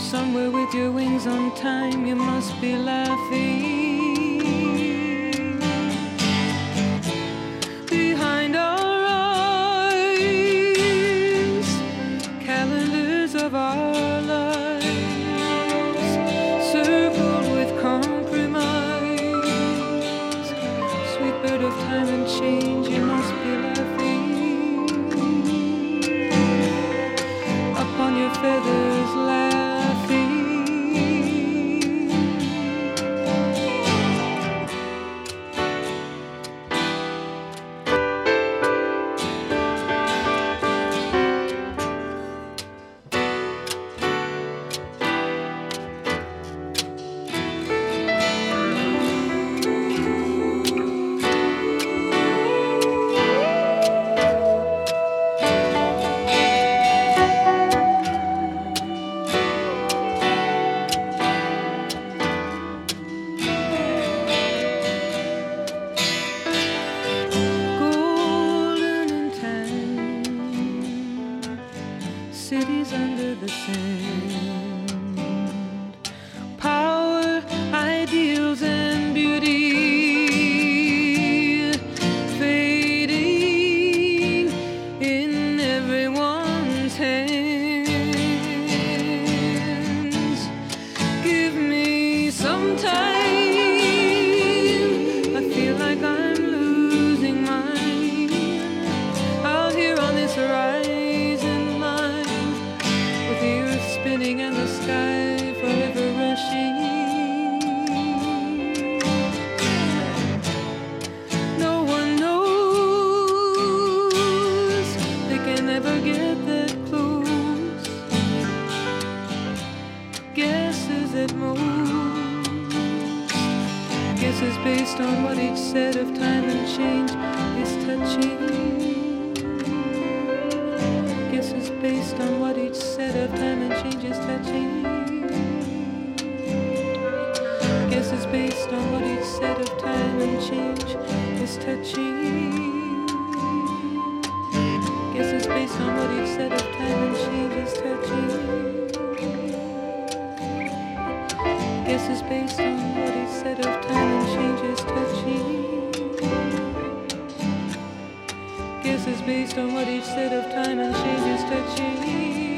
Somewhere with your wings on time, you must be laughing. Behind our eyes, calendars of our lives, circled with compromise. Sweet bird of time and change, you must be laughing. Up on your feathers, laughing. Cities under the sand, power, ideals, and beauty fading in everyone's hands. Give me some time, I feel like I'm losing mine out here on this horizon. Spinning and the sky forever rushing. No one knows, they can never get that close. Guesses at most, guesses based on what each set of time and change is touching. Guesses based on what each set of time and change is touching. Guesses based on what each set of time and change is touching. Guesses based on what each set of time and change is touching. Guesses based on what each set of time and change is touching. Guesses based on what each set of time and change is touching.